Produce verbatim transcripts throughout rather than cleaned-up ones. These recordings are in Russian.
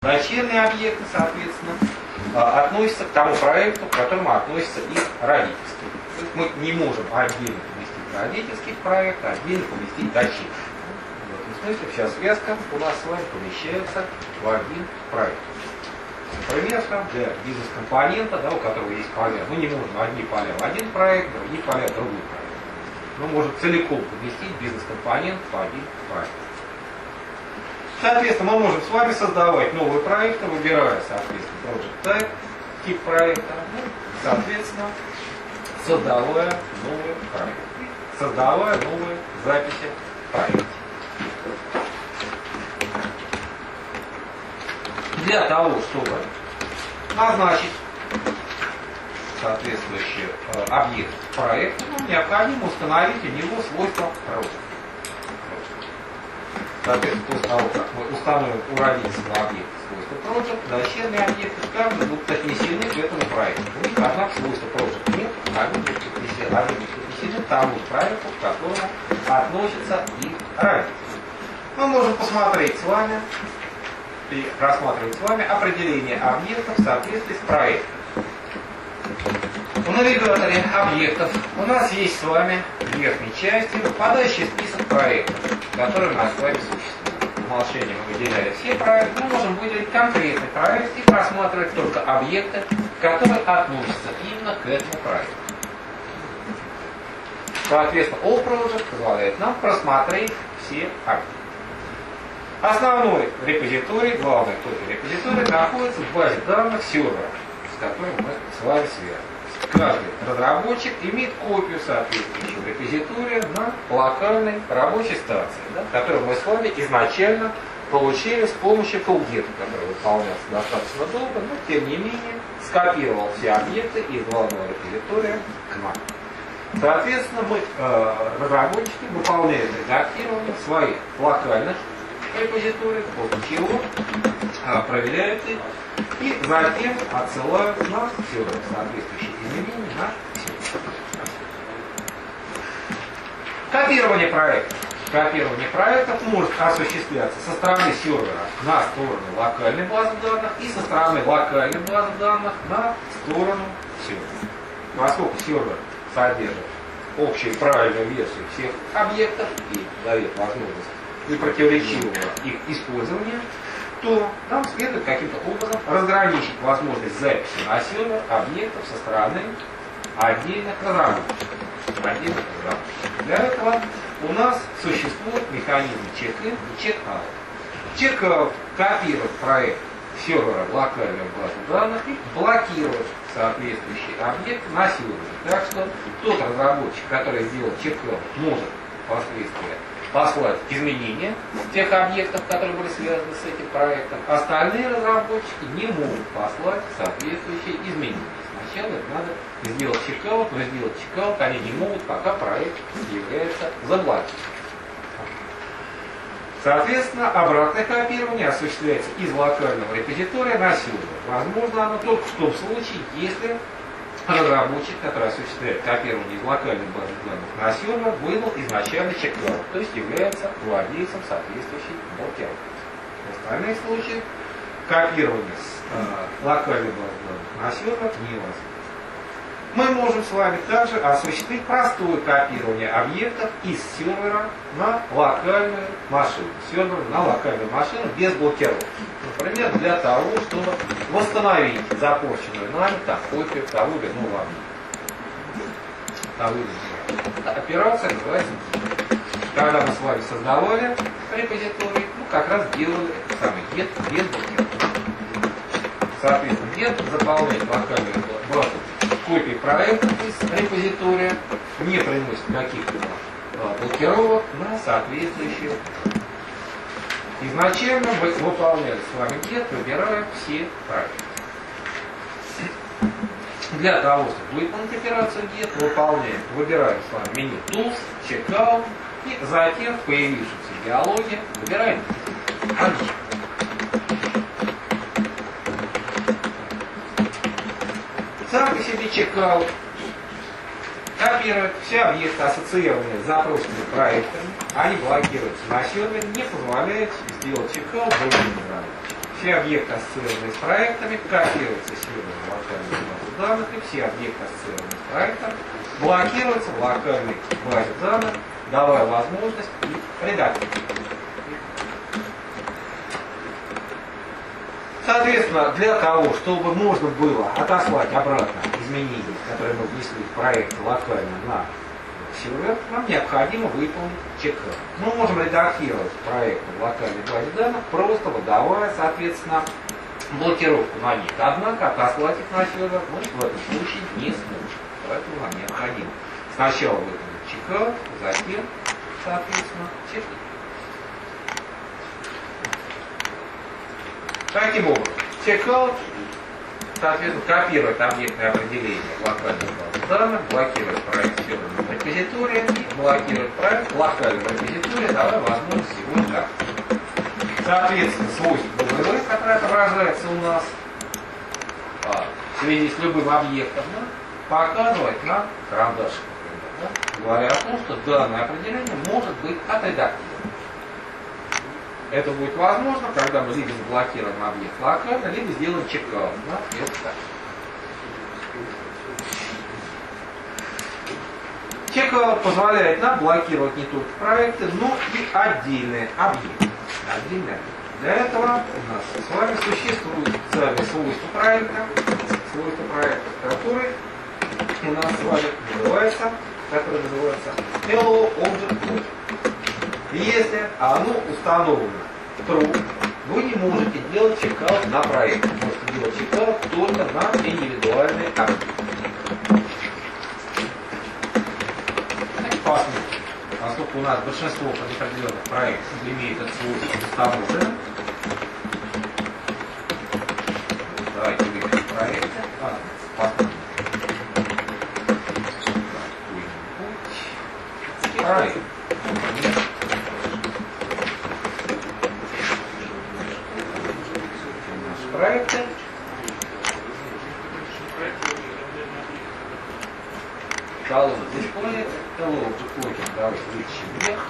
Дочерние объекты, соответственно, относятся к тому проекту, к которому относится и родительский. То есть мы не можем отдельно поместить родительский проект, а отдельно поместить дочерний. В этом смысле вся связка у нас с вами помещается в один проект. Например, для бизнес-компонента, да, у которого есть поля, мы не можем одни поля в один проект, другие поля в другой проект. Мы можем целиком поместить бизнес-компонент в один проект. Соответственно, мы можем с вами создавать новые проекты, выбирая, соответственно, Project Type, тип проекта, ну, соответственно, создавая новые проекты, создавая новые записи проекта. Для того, чтобы назначить соответствующий э, объект проекта, ну, необходимо установить у него свойства Project. Соответственно, после того, как мы установим у родительского объекта свойства Project, дочерние объекты также будут отнесены к этому проекту. У них, однако, свойства Project нет, они будут отнесены, они будут отнесены к тому проекту, к которому относится их родитель. Мы можем посмотреть с вами и рассматривать с вами определение объектов в соответствии с проектом. В навигаторе объектов у нас есть с вами в верхней части выпадающий список проектов, которые у нас с вами существуют. По умолчанию мы выделяли все проекты, мы можем выделить конкретный проект и просматривать только объекты, которые относятся именно к этому проекту. Соответственно, All Project позволяет нам просмотреть все объекты. Основной репозиторий, главный копия репозитория находится в базе данных сервера, с которым мы с вами связаны. Каждый разработчик имеет копию соответствующего репозитория на локальной рабочей станции, да, которую мы с вами изначально получили с помощью Toolgit, который выполнялся достаточно долго, но тем не менее скопировал все объекты из главного репозитория к нам. Соответственно, мы, э, разработчики, выполняем редактирование своих локальных репозиториев, после чего э, проверяют их и затем отсылают на сервер соответствующие изменения на сервер. Копирование проектов. Копирование проектов может осуществляться со стороны сервера на сторону локальной базы данных и со стороны локальной базы данных на сторону сервера. Поскольку сервер содержит общую правильную версию всех объектов и дает возможность непротиворечивого их использования, то нам следует каким-то образом разграничить возможность записи на сервер объектов со стороны отдельных разработчиков. Отдельных разработчиков. Для этого у нас существует механизм check-in и check-out. Check-out копирует проект сервера в локальную базу данных и блокирует соответствующий объект на сервере. Так что тот разработчик, который сделал check-out, может впоследствии послать изменения тех объектов, которые были связаны с этим проектом. Остальные разработчики не могут послать соответствующие изменения. Сначала им надо сделать чекаут, но сделать чекаут они не могут, пока проект является заблокированным. Соответственно, обратное копирование осуществляется из локального репозитория на сервер. Возможно оно только в том случае, если разработчик, который осуществляет копирование из локальной базы данных на сервер, выдал изначально чекаут, то есть является владельцем соответствующей блокировки. В остальных случаях копирование с э, локальной базы данных на сервер невозможно. Мы можем с вами также осуществить простое копирование объектов из сервера на локальную машину. Сервер на локальную машину без блокировки. Например, для того, чтобы восстановить запорченную нами там, копию того или иного объекта. Операция называется get. Когда мы с вами создавали репозиторий, ну как раз делали этот самый get без блокировки. Соответственно, get заполняет локальную базу копии проекта из репозитория, не приносит каких-то блокировок на соответствующие. Изначально мы выполняли с вами get, выбирая все проекты. Для того, чтобы выполнить операцию get, выполняем, выбираем с вами меню Tools, Checkout и затем в появившемся диалоге выбираем Один. Сам по себе чекаут копирует все объекты, ассоциированные с запросными проектами, они блокируются на сервере, не позволяют сделать чекаут другим разработчикам. все объекты, ассоциированные с проектами, копируются с сервера в локальную базу данных, и все объекты, ассоциированные с проектом, блокируются в локальной базе данных, давая возможность их редактировать. Соответственно, для того, чтобы можно было отослать обратно изменения, которые мы внесли в проект локально на сервер, нам необходимо выполнить чекаут. Мы можем редактировать проект в локальной базе данных, просто выдавая, соответственно, блокировку на них. Однако отослать их на сервер мы в этом случае не сможем. Поэтому нам необходимо сначала выполнить чекаут, затем, соответственно, чекаут. Таким образом, чекаут, соответственно, копирует объектное определение в локальную базу данных, блокирует проект серверного репозитория и блокирует проект локального репозитория, давая возможность его редактировать. Соответственно, свойство дабл ю эс, которое отображается у нас а, в связи с любым объектом, да, показывает нам карандашик, да, говоря о том, что данное определение может быть отредактировано. Это будет возможно, когда мы либо заблокируем объект локально, либо сделаем чекаут. Да? Чекаут позволяет нам блокировать не только проекты, но и отдельные объекты. Отдельные объекты. Для этого у нас с вами существует специальное свойство проекта, свойство проекта, который у нас с вами называется, которое называется hello object logic. Если оно установлено true, вы не можете делать чекаут на проект. Вы можете делать чекаут только на индивидуальные объекты. Давайте посмотрим. Поскольку у нас большинство определенных проектов имеет это свойство установлено, давайте выберем проекты. А, посмотрим. Проект. Проекты. Колонна дисплея. Hello object logic. Давайте вытащим вверх.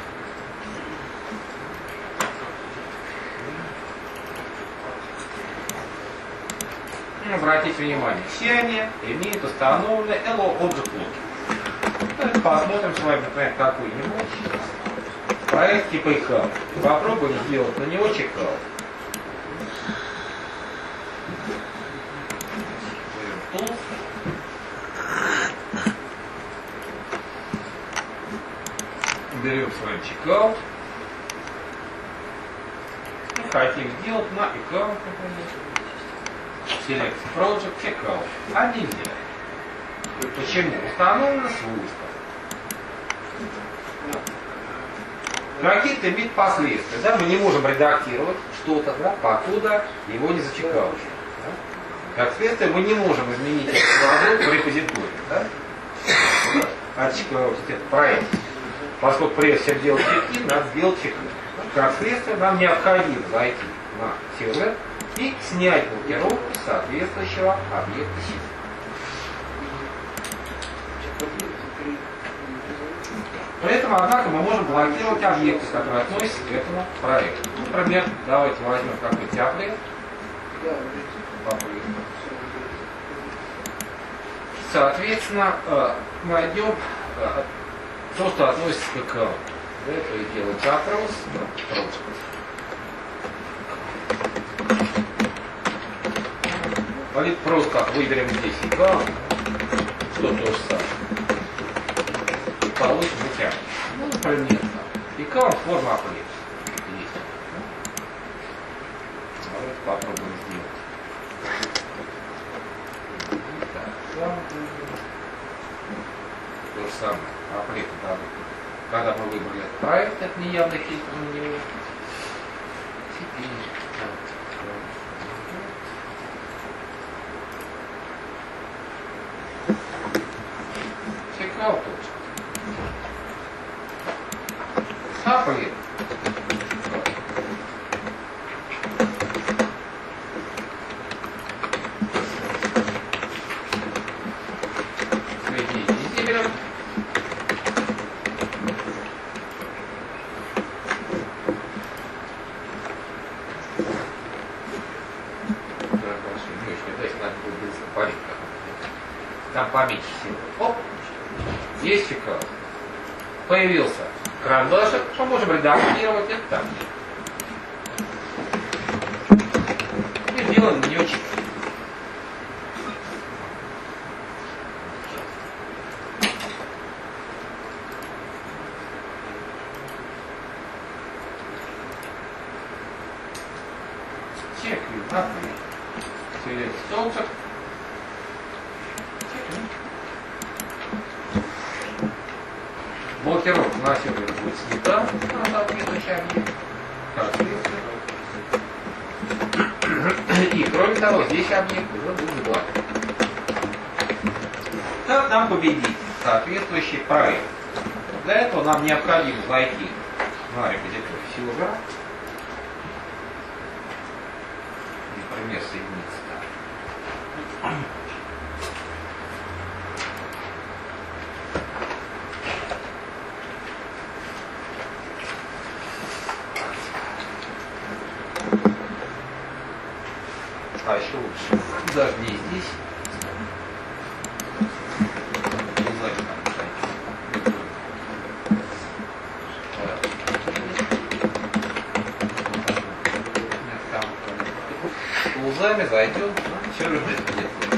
Обратите внимание, все они имеют установленный hello object logic. Давайте посмотрим с вами, например, какой-нибудь проект типа ай хаб. Попробуем сделать на него чекаут. Берем с вами чекаут. И хотим сделать на аккаунт, например. Select Project Checkout. А нельзя. Почему? Установлено свойство. Какие-то имеют последствия. Да? Мы не можем редактировать что-то, да, покуда его не зачекаут. Да? Как следствие, мы не можем изменить этот продукт в репозитории. Да? Отчекаутить этот проект. Поскольку прежде чем делать чекин, надо сделать чекин. Как следствие, нам необходимо зайти на сервер и снять блокировку соответствующего объекта сети. При этом, однако, мы можем блокировать объекты, которые относятся к этому проекту. Например, давайте возьмем какой-нибудь апрель. Соответственно, найдем то, что относится к аккаунту. Для этого и делаем запрос. Говорит, просто выберем здесь аккаунт, что то же самое. И получим вытягивание. Ну, например, аккаунт форма апрель. Есть. Давайте попробуем сделать. Так, то же самое. Апрель, да, когда мы выбрали этот проект, это неявный фильтр на него. Теперь чекаут точно. Апрель. там поменьше всего. Оп, есть чекаут. Появился карандашик, мы можем редактировать это там. И делаем не очень. Чек, так, через столбик. Блокировка на сервере будет снята на соответствующий объект. И кроме того, здесь объект уже будет блок. Как нам победить соответствующий проект? Для этого нам необходимо зайти на репозиторий сервера. Например, соединиться так. А еще лучше. Даже не здесь. Лузами зайдем. Все лежит где-то.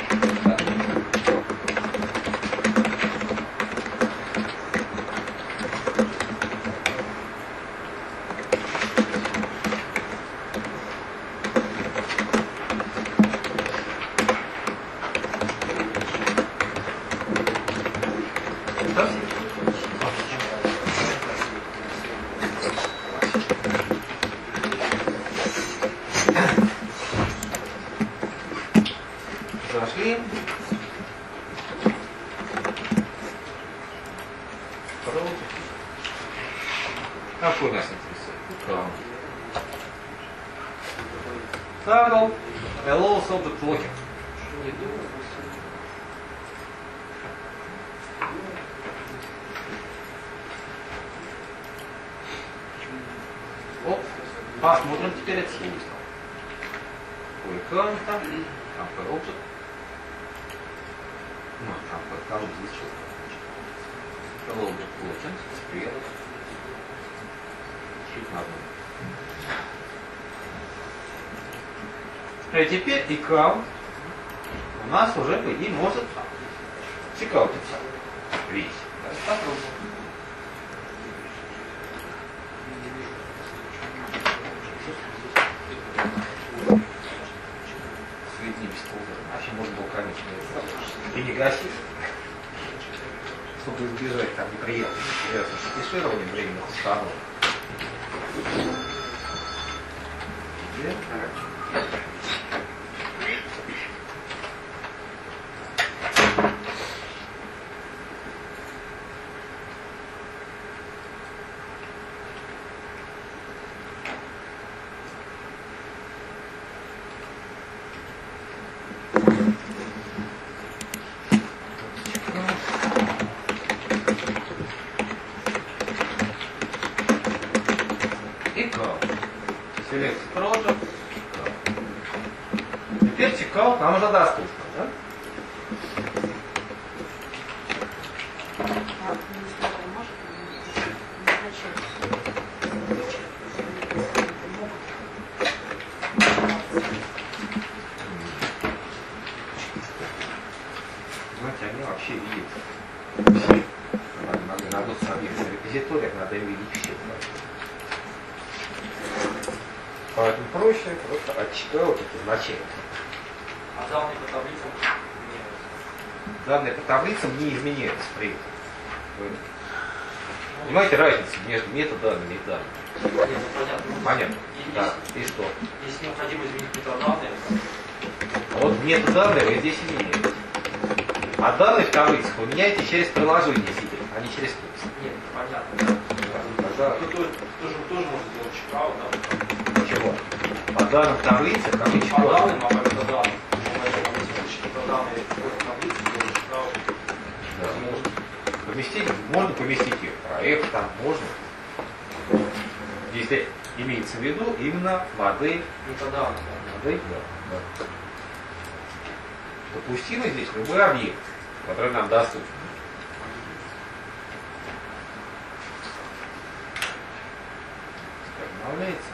Зашли. Какой нас интересует? Toggle allows object locking. Оп. Посмотрим теперь это свойство. По экрану там. Там коробка. Ну, там по экрану здесь что-то. Hello, блокинг, спред. Чуть на одном. И теперь аккаунт у нас уже, по идее, может чекаутиться. Весь. Попробуем. Соединимся тоже. Вообще можно было, конечно, и не гасить, чтобы избежать там неприятных кеширования временных установок. Select Project. Теперь чекаут нам уже доступно, да? Знаете, они вообще видят все. Надо, надо с объектом репозитория, надо им видеть все. Поэтому проще просто отчекаут это значение. А данные по таблицам не Данные по таблицам не изменяются при этом. Понимаете разницу между метаданными и данными? Нет, понятно. Понятно. И Да. если, И что? если необходимо изменить метаданные, Вот метаданные вы здесь изменяете. А данные в таблицах вы меняете через приложение сидя, а не через текст. нет, понятно. Да. Ну, то, тоже, тоже можно сделать чекаут, да? Чего? По данным таблицы, как и По данным, а по метаданным. Метаданные в таблице сделать чекаут. Да, можно. Поместить, можно поместить их в проект, там можно. Если имеется в виду именно модель. Метаданные. Модель, да. Да. допустимы здесь любой объект, который нам доступен. Обновляется.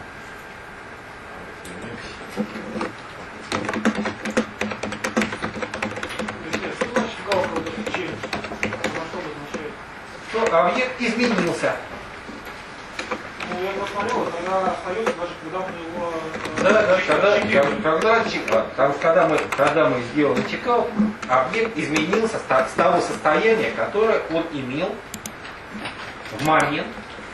Что объект изменился. Ну, я посмотрел, тогда остается даже когда мы его... Да, да, когда, когда, когда, когда, мы, когда мы сделали чекаут, объект изменился с того состояния, которое он имел в момент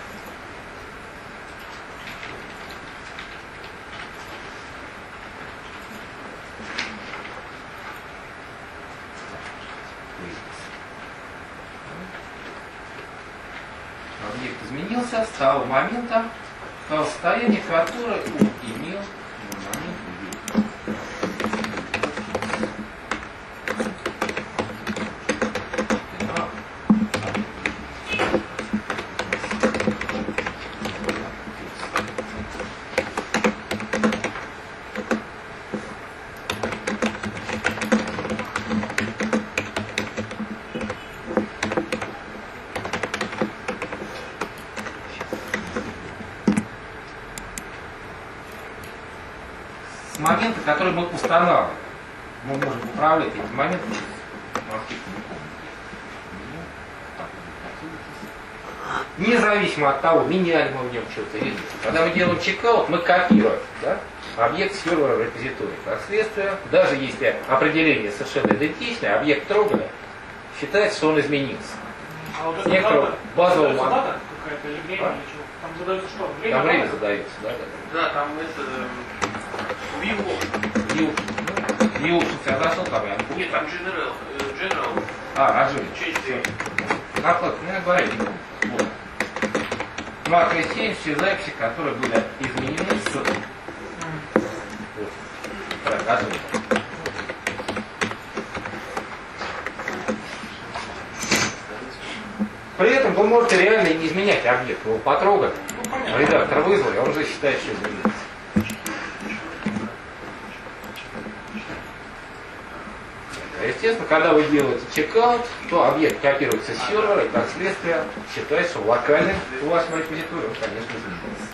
объект изменился с того момента, с того состояния, которое он имел в момент ввода. С момента, который мы устанавливаем, мы можем управлять этим моментом. Независимо от того, меняли мы в нем что-то или нет. Когда мы делаем чекаут, мы копируем, да, объект сервера в репозитории. Как следствие, даже если определение совершенно идентичное, объект трогали, считается, что он изменился. А вот с некоторого базового дата какая-то или время, а? Или чего? Там задается что? Время, там время дата? задается, да, да. Да, там это view option. View, ну, view option тебя зашел там, я не помню. Нет, там general. э, General. А, отжили. Change date. Наклад, ну я говорю, вот. Марка семь, все записи, которые были изменены с... Вот. Так, отжили. При этом вы можете реально не изменять объект. Вы его потрогали, Ну, редактор вызвали, он уже считает, что изменился. Естественно, когда вы делаете чекаут, то объект копируется с сервера, и как следствие считается, что локально у вас в репозитории он, конечно, изменился.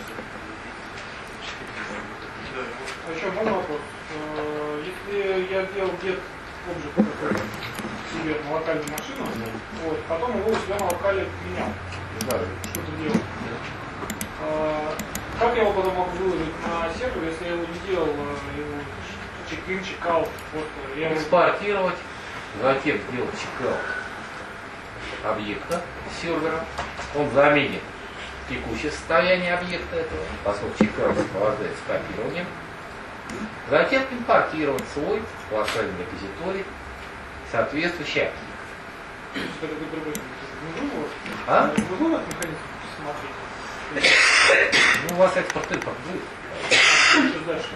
А еще можно вопрос? Э, Если я делал get object какой-то себе на локальную машину, вот, потом его у себя на локале менял, Да. что-то делал. Э, Как я его потом могу выложить на сервер, если я его не делал, э, его чек-ин, чек-аут, вот, э, я его... Экспортировать, затем сделать чекаут объекта сервера. Он заменит текущее состояние объекта этого, поскольку чекаут сопровождается копированием. Затем импортировать свой локальный репозиторий соответствующий. Это будет другой. Внизу вот. А? Внизу этот механизм смотреть. Ну, у вас экспорт-импорт будет. Что дальше?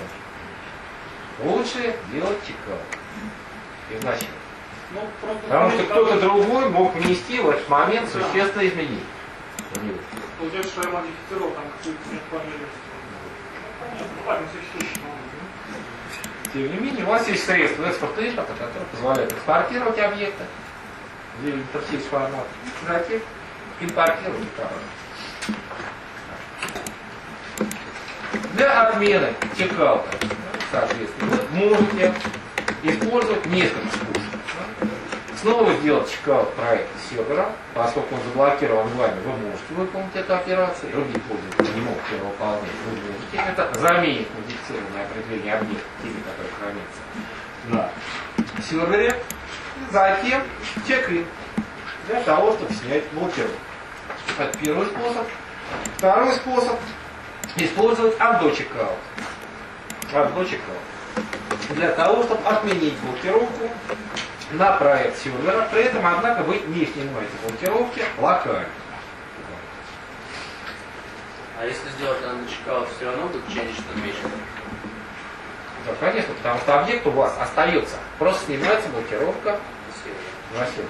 Лучше делать чекаут изначально. Ну, просто Потому что там- кто-то другой мог внести в этот момент существенные изменения. у него. Получается, что я модифицировал там какую-то фамилию. Ну, понятно. Ну, ладно, существует. Тем не менее, у вас есть средства экспорта и импорта, которые позволяют экспортировать объекты в интерфейс формат, затем импортировать товар. Для отмены чекаута, соответственно, вы можете использовать несколько способов. Снова сделать чекаут проекта сервера, поскольку он заблокирован вами, вы можете выполнить эту операцию, другие пользователи не могут ее выполнять, вы можете. Это заменит модифицированное определение объекта, теми, которые хранятся на сервере. Затем чек-ин для того, чтобы снять блокировку. Это первый способ. Второй способ — использовать undo чекаут. Undo чекаут. Для того, чтобы отменить блокировку на проект сервера, при этом, однако, вы не снимаете блокировки локально. А если сделать undo чекаут, все равно будет change information? Да, конечно, потому что объект у вас остается. Просто снимается блокировка на сервере.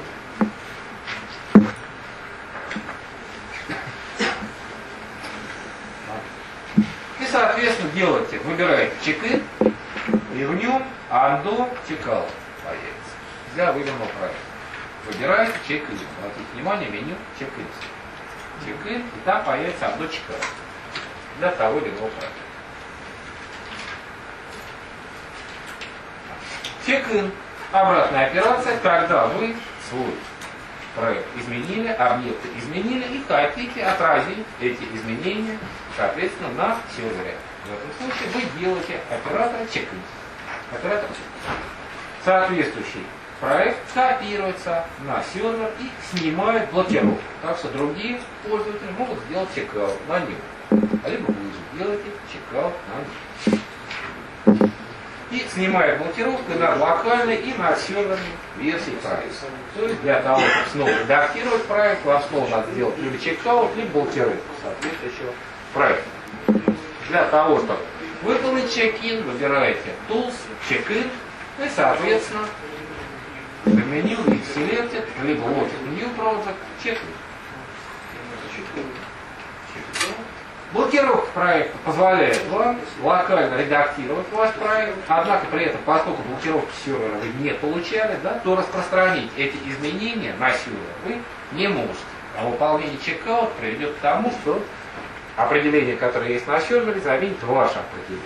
И, соответственно, делаете, выбираете чек-ин, и в нем undo чекаут. появится для выбранного проекта. Выбираете чек-ин. Обратите внимание, меню чек-ин. Чек-ин, и там появится одно чекаут для того или иного проекта. Чек-ин. Обратная операция, когда вы свой проект изменили, объекты изменили и хотите отразить эти изменения, соответственно, на сервере. В этом случае вы делаете оператор чек-ин. Оператор чек-ин. Соответствующий проект копируется на сервер и снимает блокировку. Так что другие пользователи могут сделать чекаут на него. Либо вы же делаете чекаут на него. И снимает блокировку на локальной и на серверной версии проекта. То есть для того, чтобы снова редактировать проект, вам снова надо сделать либо чекаут, либо блокировку соответствующего проекта. Для того, чтобы выполнить чек-ин, выбираете Tools, Check-in и, соответственно, в меню и Selected, либо Loaded New Project, Check-in. Блокировка проекта позволяет вам локально редактировать ваш проект, однако при этом, поскольку блокировки сервера вы не получали, да, то распространить эти изменения на сервер вы не можете. А выполнение чекаут приведет к тому, что определение, которое есть на сервере, заменит ваше определение.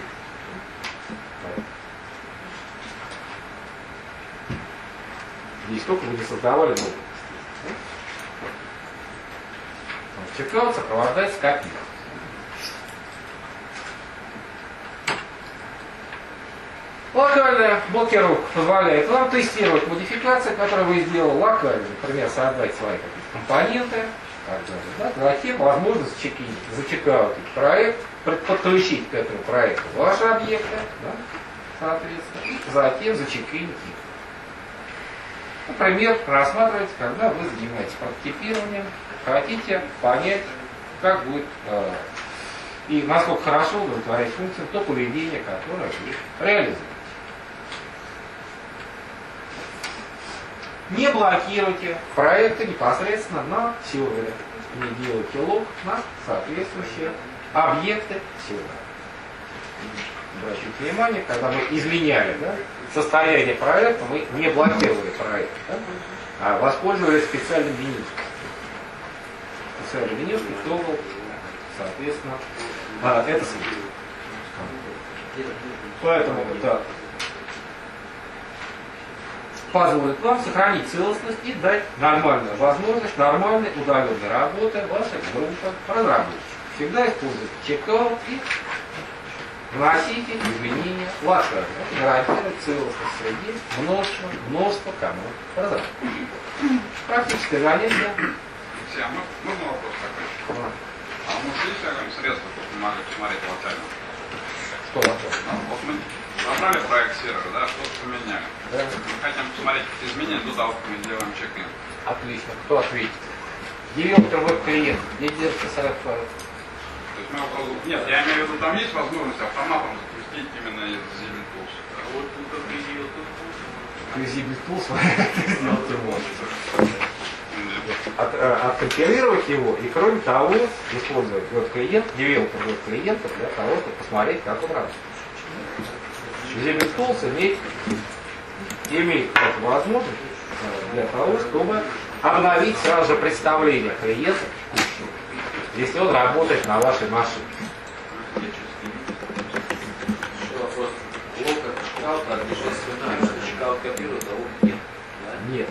Здесь только вы не создавали новый. Чекаут сопровождается копией. Локальная блокировка позволяет вам тестировать модификации, которые вы сделали локально, например, создать свои какие-то компоненты, да, затем возможность зачекаутить проект, подключить к этому проекту ваши объекты, да, соответственно, и затем зачекинить их. Например, рассматривайте, когда вы занимаетесь прототипированием, хотите понять, как будет э, и насколько хорошо удовлетворять функцию то поведение, которое вы реализуете. Не блокируйте проекты непосредственно на сервере. Не делайте лог на соответствующие объекты сервера. Обратите внимание, когда мы изменяли, да, состояние проекта, мы не блокировали проект, да, а воспользовались специальным меню. Специальный меню, кто был, соответственно, а, это случай. Поэтому это позволит вам сохранить целостность и дать нормальную возможность нормальной удаленной работы вашей группы разработчиков. Всегда используйте чекаут и вносите изменения локально. Это гарантирует целостность среди множества, множества команд разработки. Практическое занятие. А можно вопрос такой? А, а может есть какое-нибудь средство, чтобы помогать посмотреть локально? Что локально? А, вот мы забрали проект сервера, да, что-то поменяли. Да. Мы хотим посмотреть изменения до того, как мы делаем чек-ин. Отлично. Кто ответит? Девелопер веб-клиент. Не держится сайт файл. То есть мы его... Нет, я имею в виду, там есть возможность автоматом запустить именно из Zibin Tools. А вот тут определил Zibin Tools сделать не может. От, откомпилировать его и, кроме того, использовать веб-клиент, девелопер веб-клиента для того, чтобы посмотреть, как он работает. Zibin Tools имеет, имеет эту возможность для того, чтобы обновить сразу же представление клиента, если он работает на вашей машине. Еще вопрос. Лог от чекаута отличается свиной, что чекаут копирует, а лог нет. Да? Нет.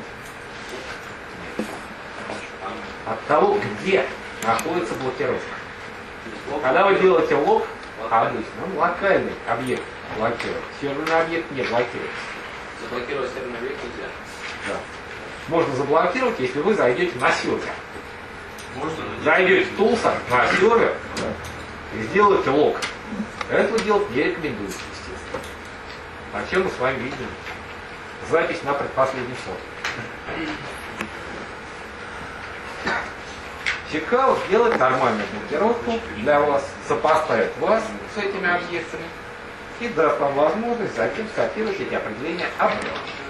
От того, где находится блокировка. Когда вы делаете лог, обычно он локальный объект блокирует. Серверный объект не блокируется. Заблокировать серверный объект нельзя. Да. Можно заблокировать, если вы зайдете на сервер. Можно, Зайдете в Tools на сервер и сделаете лог. Этого делать не рекомендуется, естественно. А чем мы с вами видим? Запись на предпоследний слот. Чекаут делает нормальную блокировку для вас, сопоставит вас с этими объектами и даст вам возможность затем скопировать эти определения обратно.